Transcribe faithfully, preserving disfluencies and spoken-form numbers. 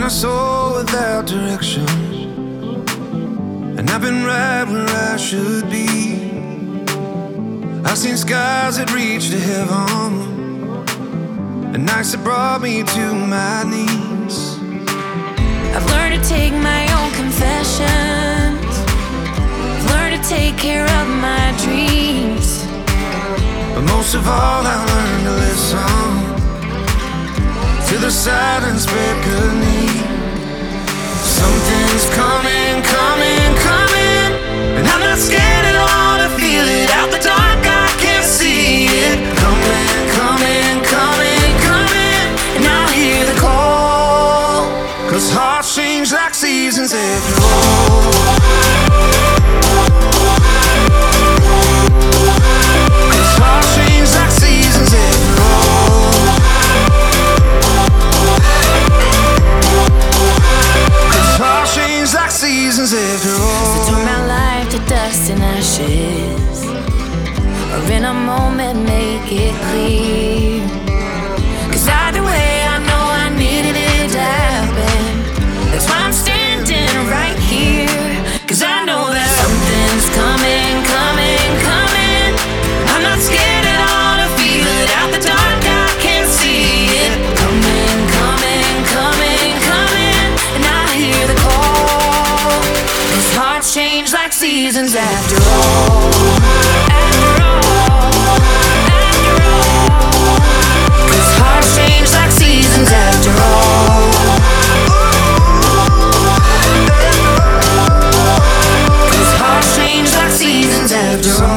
a soul without direction, and I've been right where I should be. I've seen skies that reach to heaven, and nights that brought me to my knees. I've learned to take my own confessions, I've learned to take care of my dreams, but most of all I learned to listen to the silence beckoning. Something's coming, coming, coming, and I'm not scared at all to feel it. Out the dark I can't see it. Coming, coming, coming, coming, and I hear the call, 'cause hearts change like seasons after all. After all, so turn my life to dust and ashes, or in a moment make it clear. 'Cause either way I know I needed it to happen. That's why I'm standing right here. 'Cause I know that something's coming, coming, coming. I'm not scared at all to feel it. Out the dark I can't see it. Coming, coming, coming, coming, and I hear the call. Hearts change like seasons after all. After all, after all. 'Cause hearts change like seasons after all. 'Cause hearts change like seasons after all.